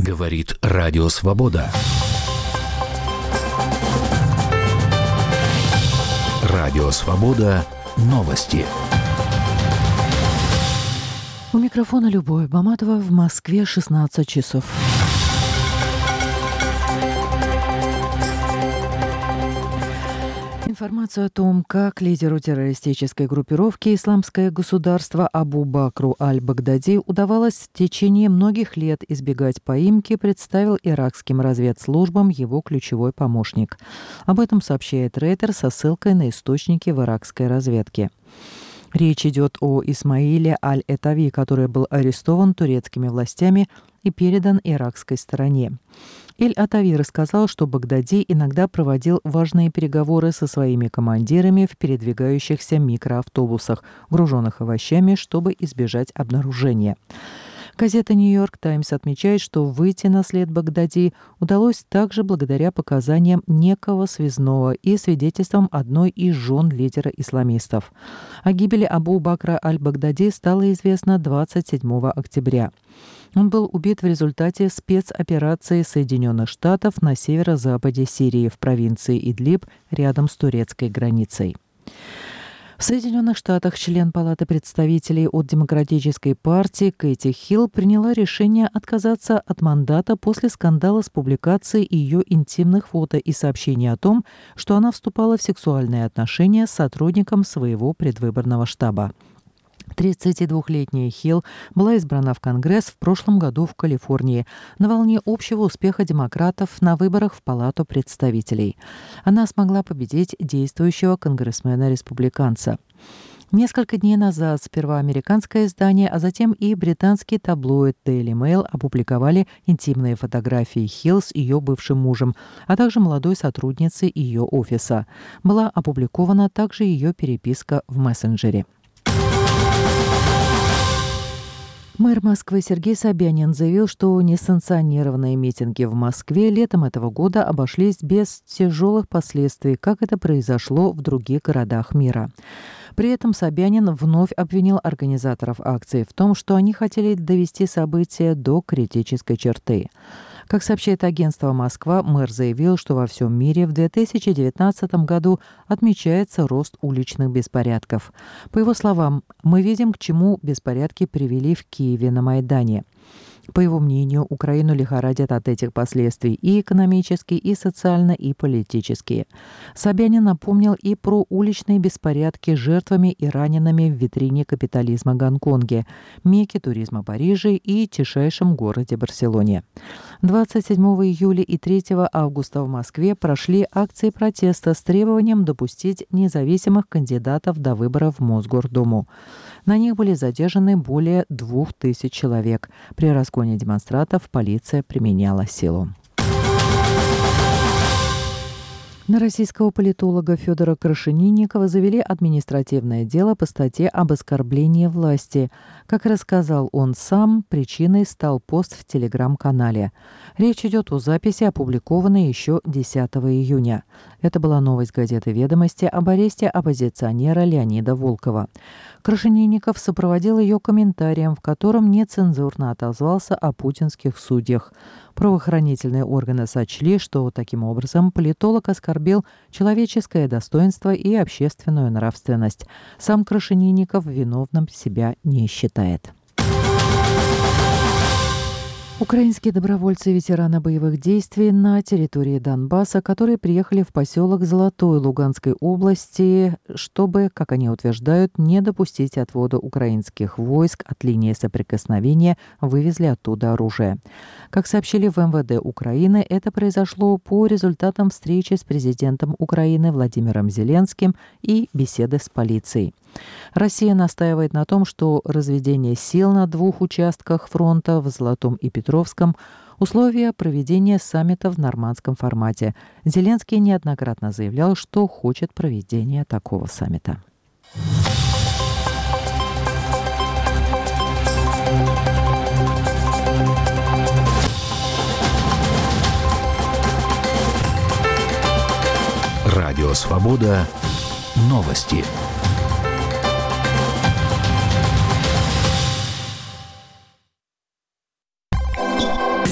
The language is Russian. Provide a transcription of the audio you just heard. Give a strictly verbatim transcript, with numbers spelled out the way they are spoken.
Говорит Радио Свобода. Радио Свобода. Новости. У микрофона Любовь Баматова. В Москве шестнадцать часов. Информацию о том, как лидеру террористической группировки «Исламское государство» Абу Бакру аль-Багдади удавалось в течение многих лет избегать поимки, представил иракским разведслужбам его ключевой помощник. Об этом сообщает Рейтер со ссылкой на источники в иракской разведке. Речь идет о Исмаиле аль-Этави, который был арестован турецкими властями и передан иракской стороне. Эль-Атави рассказал, что Багдади иногда проводил важные переговоры со своими командирами в передвигающихся микроавтобусах, груженных овощами, чтобы избежать обнаружения. Газета «Нью-Йорк Таймс» отмечает, что выйти на след Багдади удалось также благодаря показаниям некого связного и свидетельствам одной из жен лидера исламистов. О гибели Абу Бакра аль-Багдади стало известно двадцать седьмого октября. Он был убит в результате спецоперации Соединенных Штатов на северо-западе Сирии в провинции Идлиб рядом с турецкой границей. В Соединенных Штатах член Палаты представителей от Демократической партии Кэти Хилл приняла решение отказаться от мандата после скандала с публикацией ее интимных фото и сообщений о том, что она вступала в сексуальные отношения с сотрудником своего предвыборного штаба. тридцатидвухлетняя Хилл была избрана в Конгресс в прошлом году в Калифорнии на волне общего успеха демократов на выборах в Палату представителей. Она смогла победить действующего конгрессмена-республиканца. Несколько дней назад сперва американское издание, а затем и британский таблоид Daily Mail опубликовали интимные фотографии Хилл с ее бывшим мужем, а также молодой сотрудницей ее офиса. Была опубликована также ее переписка в мессенджере. Мэр Москвы Сергей Собянин заявил, что несанкционированные митинги в Москве летом этого года обошлись без тяжелых последствий, как это произошло в других городах мира. При этом Собянин вновь обвинил организаторов акции в том, что они хотели довести события до критической черты. Как сообщает агентство «Москва», мэр заявил, что во всем мире в две тысячи девятнадцатом году отмечается рост уличных беспорядков. По его словам, мы видим, к чему беспорядки привели в Киеве на Майдане. По его мнению, Украину лихорадят от этих последствий и экономически, и социально, и политически. Собянин напомнил и про уличные беспорядки с жертвами и ранеными в витрине капитализма Гонконге, мекке туризма Париже и тишайшем городе Барселоне. двадцать седьмого июля и третьего августа в Москве прошли акции протеста с требованием допустить независимых кандидатов до выборов в Мосгордуму. На них были задержаны более двух тысяч человек. При разгоне демонстрантов полиция применяла силу. На российского политолога Федора Крашенинникова завели административное дело по статье об оскорблении власти. Как рассказал он сам, причиной стал пост в телеграм-канале. Речь идет о записи, опубликованной еще десятого июня. Это была новость газеты «Ведомости» об аресте оппозиционера Леонида Волкова. Крашенинников сопроводил ее комментарием, в котором нецензурно отозвался о путинских судьях. Правоохранительные органы сочли, что таким образом политолог оскорбил человеческое достоинство и общественную нравственность. Сам Крашенинников виновным себя не считает. Украинские добровольцы и ветераны боевых действий на территории Донбасса, которые приехали в поселок Золотой Луганской области, чтобы, как они утверждают, не допустить отвода украинских войск от линии соприкосновения, вывезли оттуда оружие. Как сообщили в эм вэ дэ Украины, это произошло по результатам встречи с президентом Украины Владимиром Зеленским и беседы с полицией. Россия настаивает на том, что разведение сил на двух участках фронта в Золотом и Петровском – условия проведения саммита в нормандском формате. Зеленский неоднократно заявлял, что хочет проведения такого саммита. Радио «Свобода». Новости.